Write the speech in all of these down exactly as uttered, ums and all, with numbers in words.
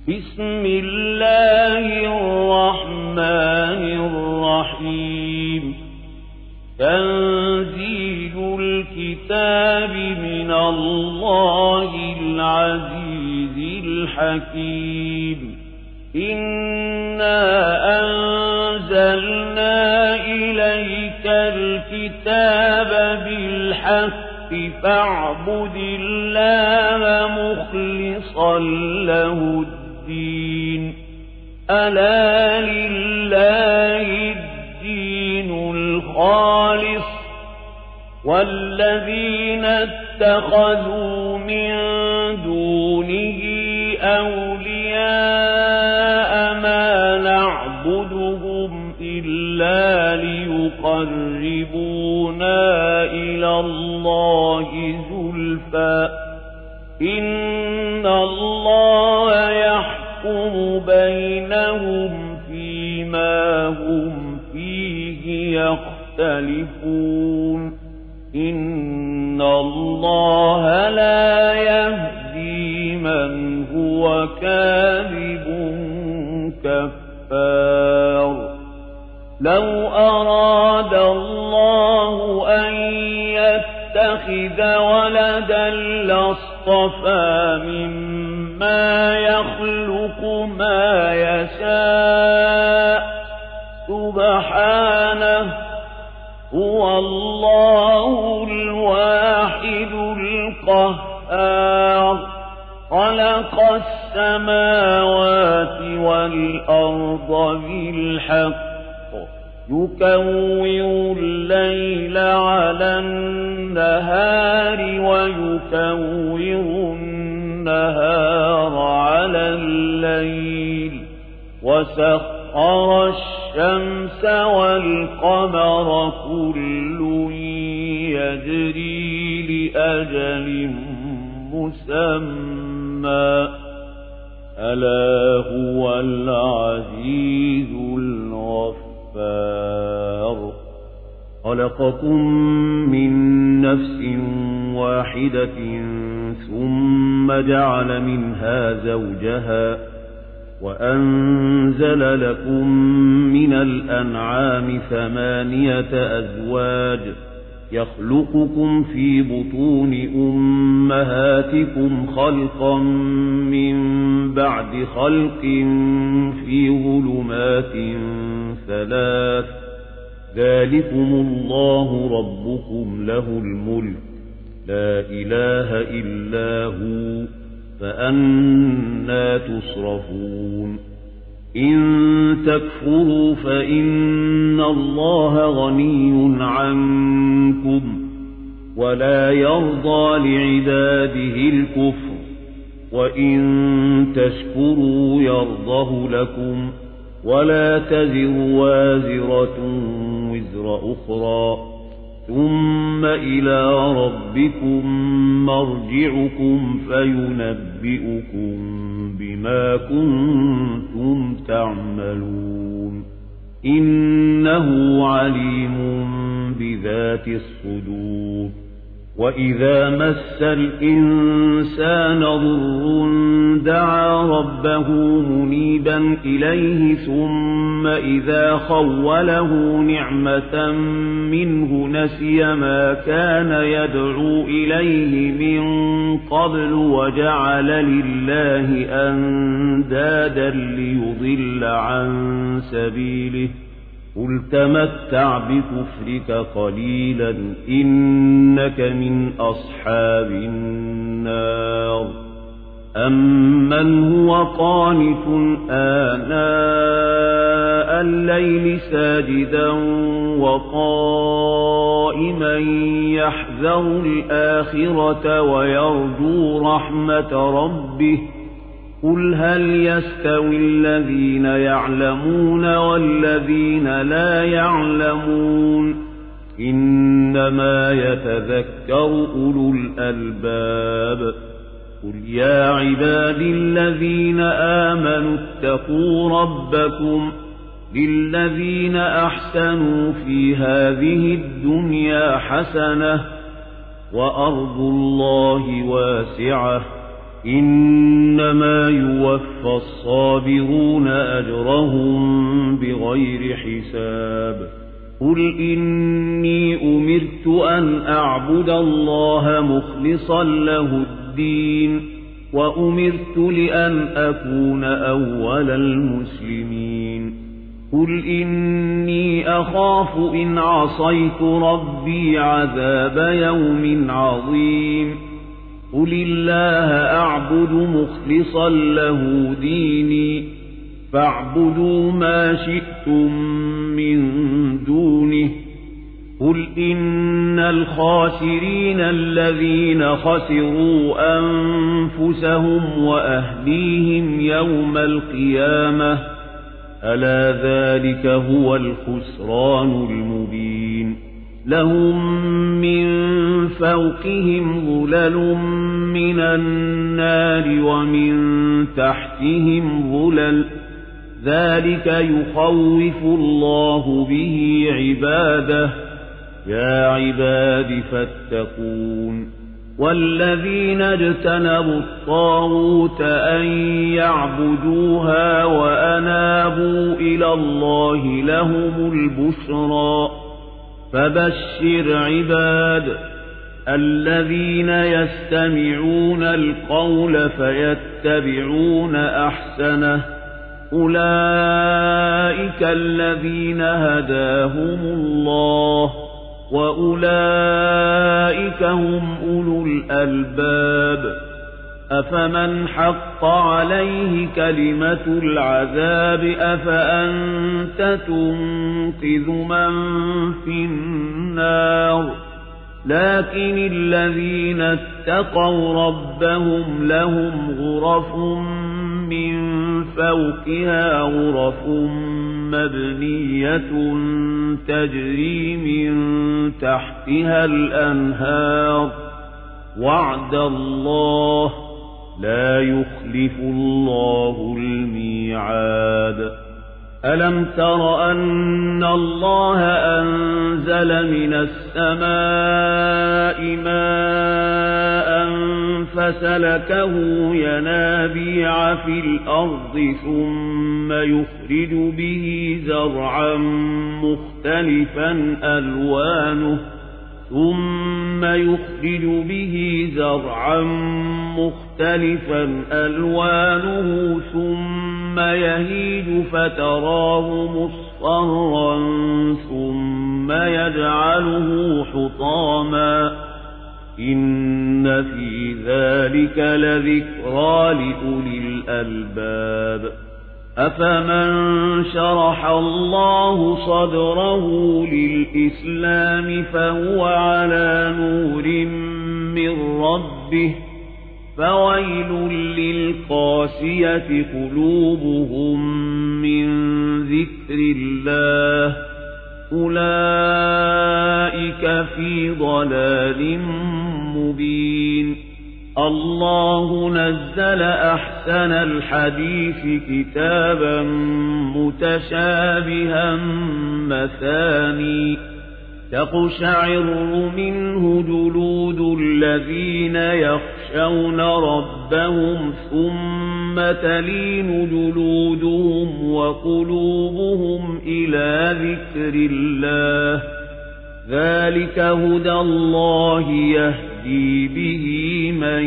بسم الله الرحمن الرحيم تنزيل الكتاب من الله العزيز الحكيم إنا أنزلنا إليك الكتاب بالحق فاعبد الله مخلصا له الدين ألا لله الدين الخالص والذين اتخذوا من دونه أولياء ما نعبدهم إلا ليقربونا إلى الله زلفى إن الله يحكم بينهم فيما هم فيه يختلفون إن الله لا يهدي من هو كاذب كفار لو أراد الله أن يتخذ ولدا لاصطفى مما يخلق ما يشاء سبحانه هو الله الواحد القهار خلق السماوات والأرض بالحق يكور الليل على النهار ويكور النهار على الليل وسخر الشمس والقمر كل يجري لأجل مسمى ألا هو العزيز الغفار خلقكم من نفس واحدة ثم جعل منها زوجها وأنزل لكم من الأنعام ثمانية أزواج يخلقكم في بطون أمهاتكم خلقا من بعد خلق في ظلمات ثلاث ذلكم الله ربكم له الملك لا إله إلا هو فأنى تصرفون إن تكفروا فإن الله غني عنكم ولا يرضى لعباده الكفر وإن تشكروا يرضه لكم ولا تزر وازرة وزر أخرى ثم إلى ربكم مرجعكم فينبئكم بما كنتم تعملون إنه عليم بذات الصدور وإذا مس الإنسان ضر دعا ربه منيبا إليه ثم إذا خوله نعمة منه نسي ما كان يدعو إليه من قبل وجعل لله أندادا ليضل عن سبيله قل تمتع بكفرك قليلا إنك من أصحاب النار أمن هو قانت آناء الليل ساجدا وقائما يحذر الآخرة ويرجو رحمة ربه قل هل يستوي الذين يعلمون والذين لا يعلمون إنما يتذكر أولو الألباب قل يا عبادي الذين آمنوا اتقوا ربكم للذين أحسنوا في هذه الدنيا حسنة وأرض الله واسعة إنما يوفى الصابرون أجرهم بغير حساب قل إني أمرت أن أعبد الله مخلصا له الدين وأمرت لأن أكون أول المسلمين قل إني أخاف إن عصيت ربي عذاب يوم عظيم قل الله أعبد مخلصا له ديني فاعبدوا ما شئتم من دونه قل إن الخاسرين الذين خسروا أنفسهم وأهليهم يوم القيامة ألا ذلك هو الخسران المبين لهم من فوقهم ظلل من النار ومن تحتهم ظلل ذلك يخوف الله به عباده يا عباد فاتقون والذين اجتنبوا الطاغوت أن يعبدوها وأنابوا إلى الله لهم البشرى فبشر عباد الذين يستمعون القول فيتبعون أحسنه أولئك الذين هداهم الله وأولئك هم أولو الألباب أفمن حق عليه كلمة العذاب أفأنت تنقذ من في النار لكن الذين اتقوا ربهم لهم غرف من فوقها غرف مبنية تجري من تحتها الأنهار وعد الله لا يخلف الله الميعاد ألم تر أن الله أنزل من السماء ماء فسلكه ينابيع في الأرض ثم يخرج به زرعا مختلفا ألوانه ثم يخرج به زرعا مختلفا ألوانه ثم يهيج فتراه مصفرا ثم يجعله حطاما إن في ذلك لذكرى لأولي الألباب أفمن شرح الله صدره للإسلام فهو على نور من ربه فويل للقاسية قلوبهم من ذكر الله أولئك في ضلال مبين الله نزل أحسن الحديث كتابا متشابها مثاني تقشعر منه جلود الذين يخشون ربهم ثم تلين جلودهم وقلوبهم إلى ذكر الله ذلك هدى الله يهدي به من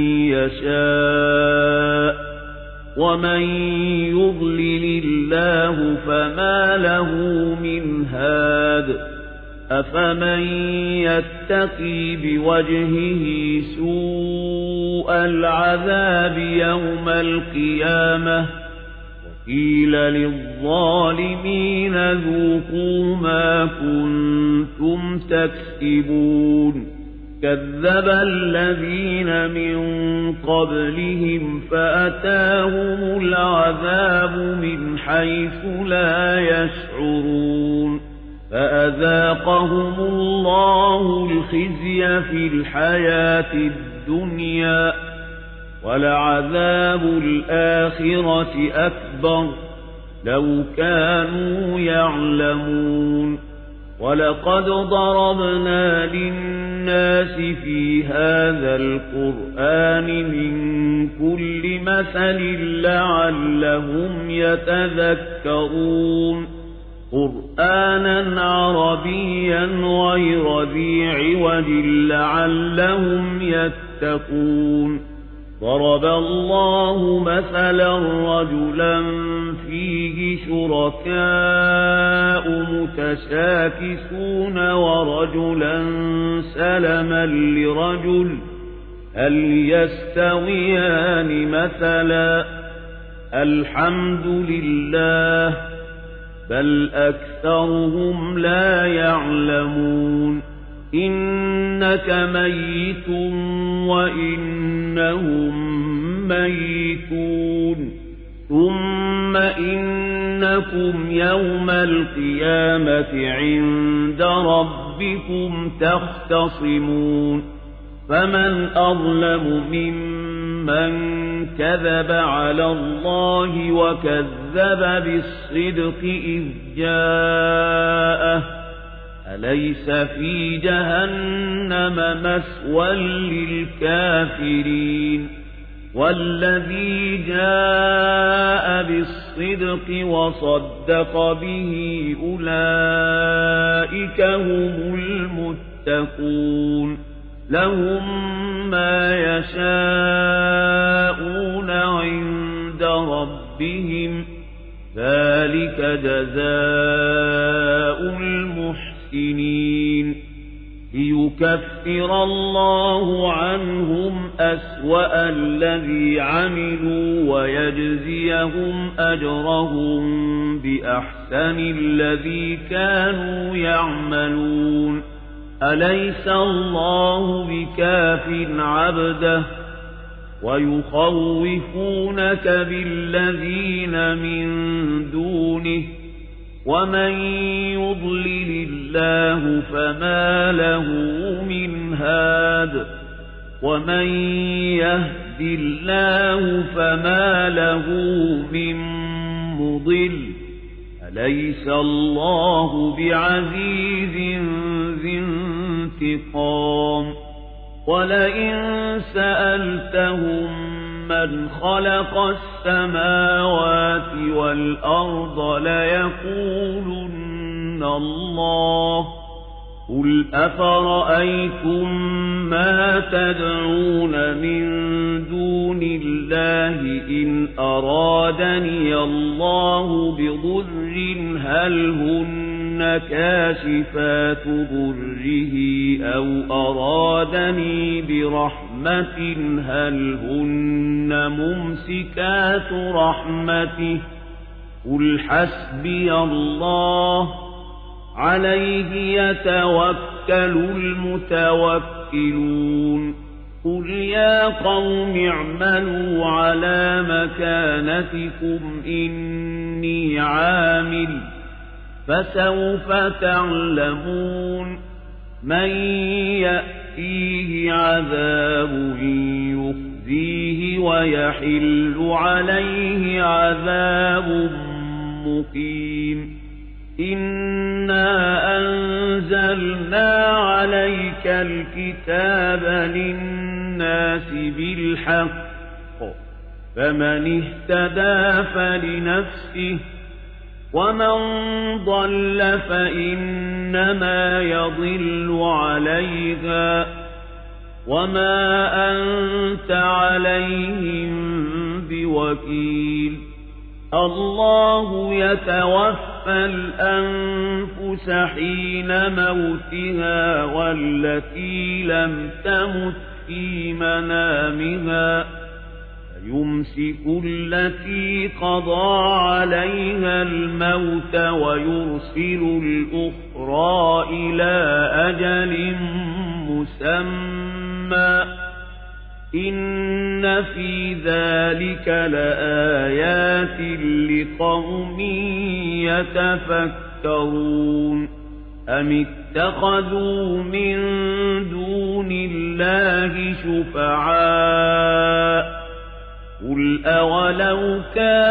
يشاء ومن يضلل الله فما له من هاد أفمن يتقي بوجهه سوء العذاب يوم القيامة وقيل للظالمين ذوقوا ما كنتم تكسبون كذب الذين من قبلهم فأتاهم العذاب من حيث لا يشعرون فأذاقهم الله الخزي في الحياة الدنيا ولعذاب الآخرة أكبر لو كانوا يعلمون ولقد ضربنا للناس في هذا القرآن من كل مثل لعلهم يتذكرون قرآنا عربيا غير ذي عوج لعلهم يتقون ضرب الله مثلا رجلا فيه شركاء متشاكسون ورجلا سلما لرجل هل يستويان مثلا الحمد لله بل أكثرهم لا يعلمون إنك ميت وإنهم ميتون ثم إنكم يوم القيامة عند ربكم تختصمون فمن أظلم ممن كذب على الله وكذب بالصدق إذ جاءه أليس في جهنم مثوى للكافرين والذي جاء بالصدق وصدق به أولئك هم المتقون لهم ما يشاءون عند ربهم ذلك جزاء المحسنين ليكفر الله عنهم أسوأ الذي عملوا ويجزيهم أجرهم بأحسن الذي كانوا يعملون أليس الله بكاف عبده ويخوفونك بالذين من دونه ومن يضلل الله فما له من هاد ومن يهد الله فما له من مضل أليس الله بعزيز ذي انتقام ولئن سألتهم من خلق السماوات والأرض ليقولن الله قل أفرأيتم ما تدعون من دون الله إن أرادني الله بضر هل هن كاشفات ضره أو أرادني برحمة هل هن ممسكات رحمته قل حسبي الله عليه يتوكل المتوكلون قل يا قوم اعملوا على مكانتكم إني عامل فسوف تعلمون من يأتيه عذاب يخزيه ويحل عليه عذاب مقيم إنا أنزلنا عليك الكتاب للناس بالحق فمن اهتدى فلنفسه ومن ضل فإنما يضل عليها وما أنت عليهم بوكيل الله يتوفى الأنفس حين موتها والتي لم تمت في منامها يمسك التي قضى عليها الموت ويرسل الأخرى إلى أجل مسمى إن في ذلك لآيات لقوم يتفكرون أم اتخذوا من دون الله شفعاء قل أولو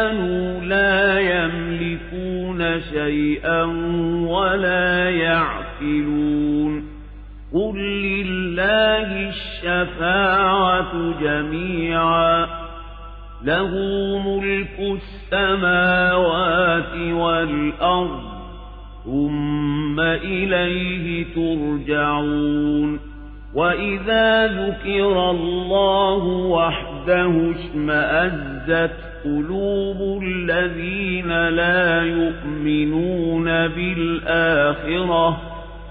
كانوا لا يملكون شيئا ولا يعقلون يعقلون قل لله الشفاعة جميعا له ملك السماوات والأرض ثم إليه ترجعون وإذا ذكر الله وحده اشمأزت قلوب الذين لا يؤمنون بالآخرة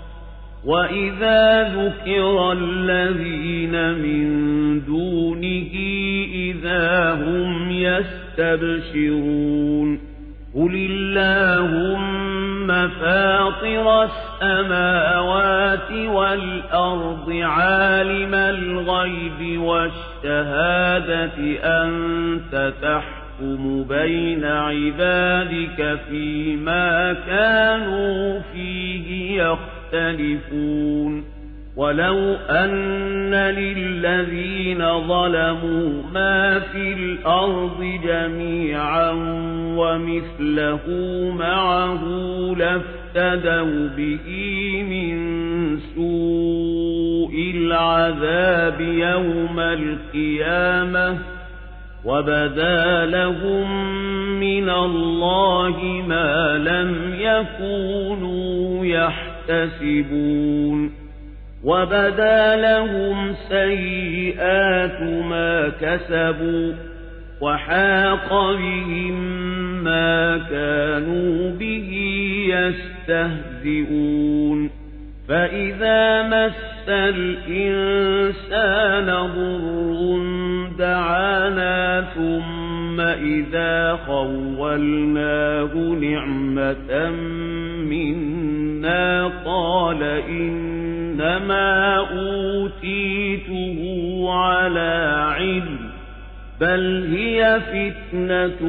وإذا ذكر الذين من دونه إذا هم يستبشرون قل اللهم فاطر السماوات والأرض عالم الغيب والشهادة أنت تحكم بين عبادك فيما كانوا فيه يختلفون ولو أن للذين ظلموا ما في الأرض جميعا ومثله معه لافتدوا به من سوء العذاب يوم القيامة وبدا لهم من الله ما لم يكونوا يحتسبون وبدا لهم سيئات ما كسبوا وحاق بهم ما كانوا به يستهزئون فإذا مس الإنسان ضر دعانا ثم إذا خولناه نعمة منا قال إنما أوتيته على علم بل هي فتنة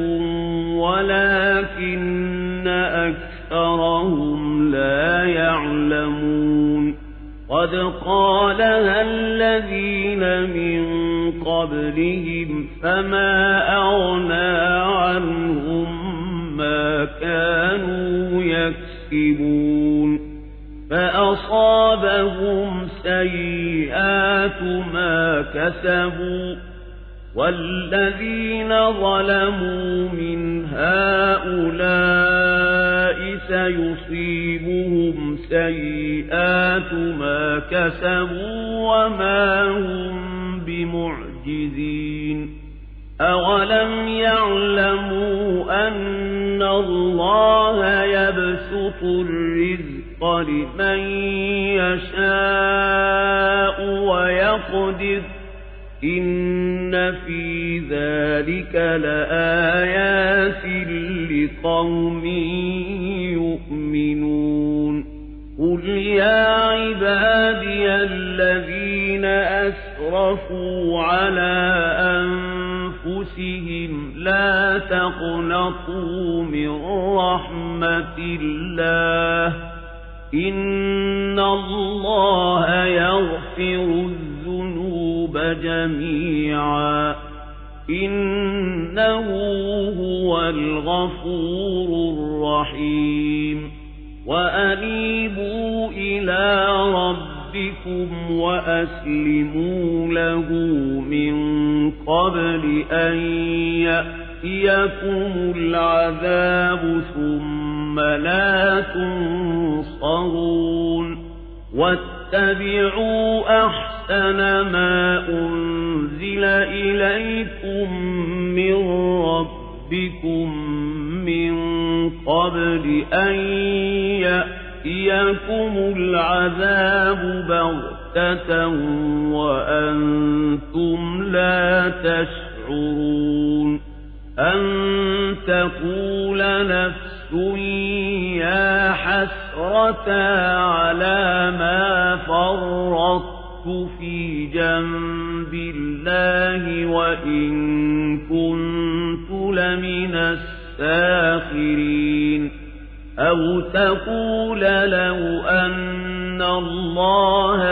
ولكن أكثرهم لا يعلمون قد قالها الذين من قبلهم فما أغنى عنهم ما كانوا يكسبون فأصابهم سيئات ما كسبوا والذين ظلموا من هؤلاء سيصيبهم سيئات ما كسبوا وما هم بمعجزين أولم يعلموا أن الله يبسط الرزق لمن يشاء ويقدر إن في ذلك لآيات لقوم يؤمنون قل يا عبادي الذين أسرفوا على أنفسهم لا تقنطوا من رحمة الله إن الله يغفر الذنوب جميعا إنه هو الغفور الرحيم وأنيبوا إلى ربكم وأسلموا له من قبل أن يأتيكم العذاب ثم لا تنصرون واتبعوا أحسن ما أنزل إليكم من ربكم من قبل أن يأتيكم العذاب بغتة وأنتم لا تشعرون أن تقول نفس يا حسرة على ما فرطت في جنب الله وإن كنت لمن الساخرين أو تقول لو أن الله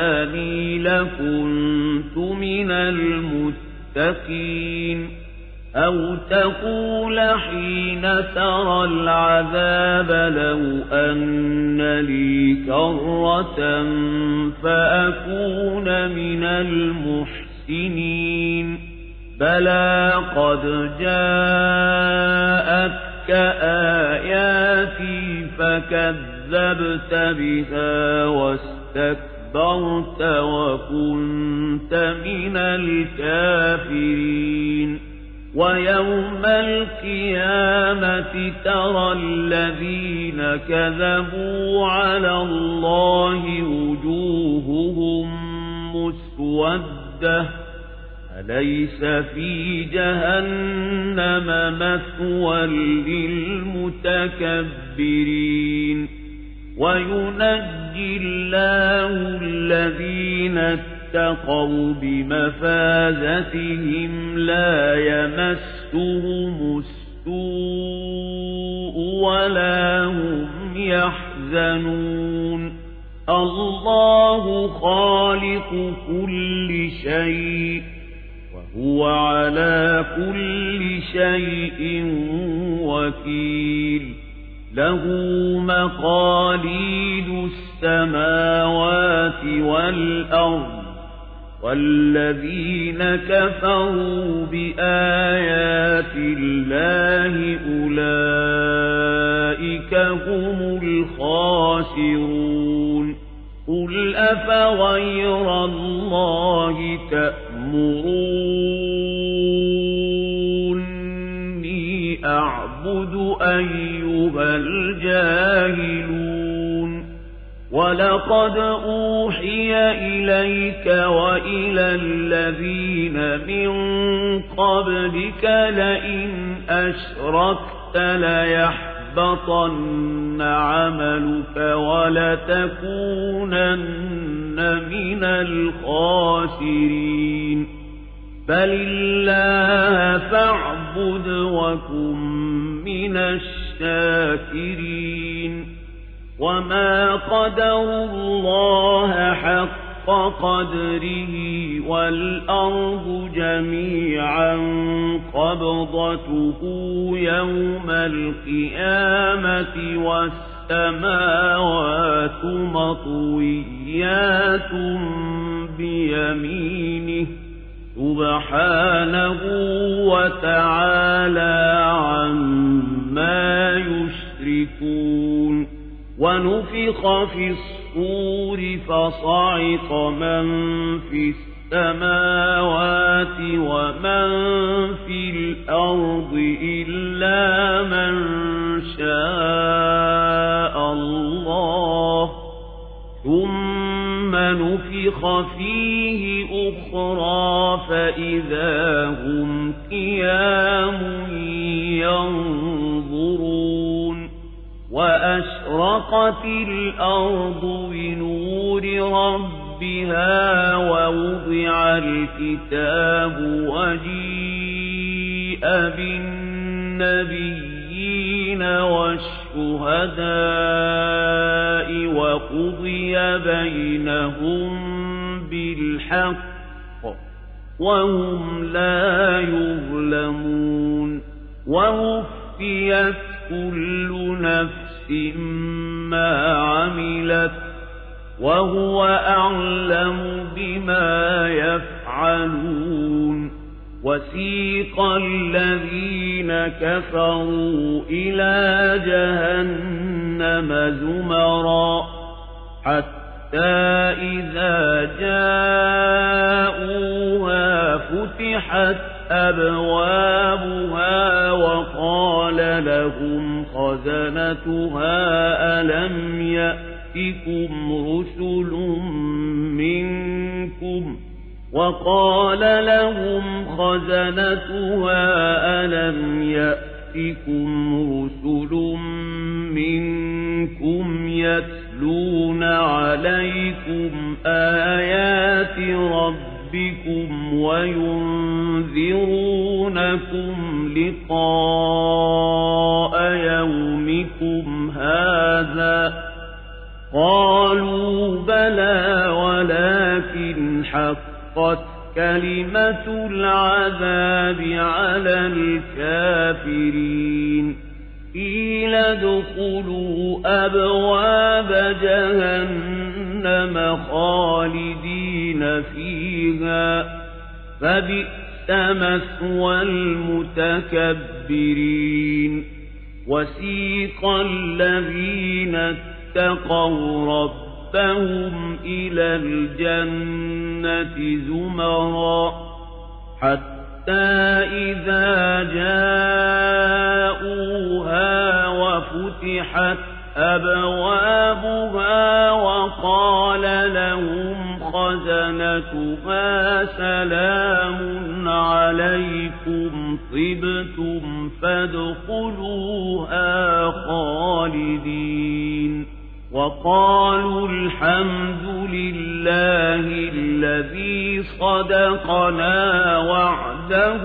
هداني لكنت من المتقين أو تقول حين ترى العذاب لو أن لي كرة فأكون من المحسنين بلى قد جاءتك آياتي فكذبت بها واستكبرت وكنت من الكافرين ويوم القيامة ترى الذين كذبوا على الله وجوههم مسودة أليس في جهنم مثوى للمتكبرين وينجي الله الذين اتقوا بمفازتهم لا يمسهم السوء ولا هم يحزنون الله خالق كل شيء وهو على كل شيء وكيل له مقاليد السماوات والأرض والذين كفروا بآيات الله أولئك هم الخاسرون قل أفغير الله تأمروني أعبد أيها الجاهلون ولقد أوحي إليك وإلى الذين من قبلك لئن أشركت ليحبطن عملك ولتكونن من الخاسرين بل الله فاعبد وكن من الشاكرين وما قدروا الله حق قدره والأرض جميعا قبضته يوم القيامة والسماوات مطويات بيمينه سبحانه وتعالى عما يشركون ونفخ في الصور فصعق من في السماوات ومن في الأرض إلا من شاء الله ثم نفخ فيه أخرى فإذا هم قيام ينظرون وأشرقت الأرض بنور ربها ووضع الكتاب وجيء بالنبيين والشهداء وقضي بينهم بالحق وهم لا يظلمون ووفيت كل نفس ما عملت وهو أعلم بما يفعلون وسيق الذين كفروا إلى جهنم زمرا حتى إذا جاءوها فتحت أبوابها وقال لهم خزنتها ألم يأتكم رسل منكم وقال لهم خزنتها ألم يأتكم رسل منكم يتلون عليكم آيات ربكم وينذرونكم لقاء يومكم هذا قالوا بلى ولكن حقت وكلمة العذاب على الكافرين قيل ادخلوا أبواب جهنم خالدين فيها فبئس مثوى المتكبرين وسيق الذين اتقوا ربهم إلى الجنة زمرا حتى إذا جاءوها وفتحت أبوابها وقال لهم خزنتها سلام عليكم طبتم فادخلوها خالدين وقالوا الحمد لله الذي صدقنا وعده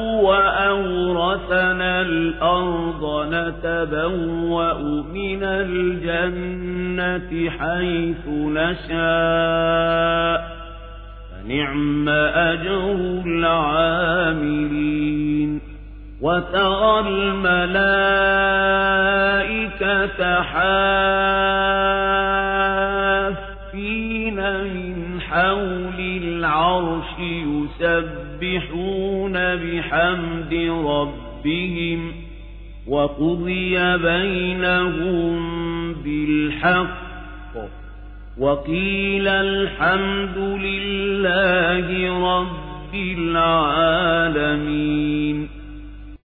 وأورثنا الأرض نتبوأ من الجنة حيث نشاء فنعم أجر العاملين وترى الملائكة حافين من حول العرش يسبحون بحمد ربهم وقضي بينهم بالحق وقيل الحمد لله رب العالمين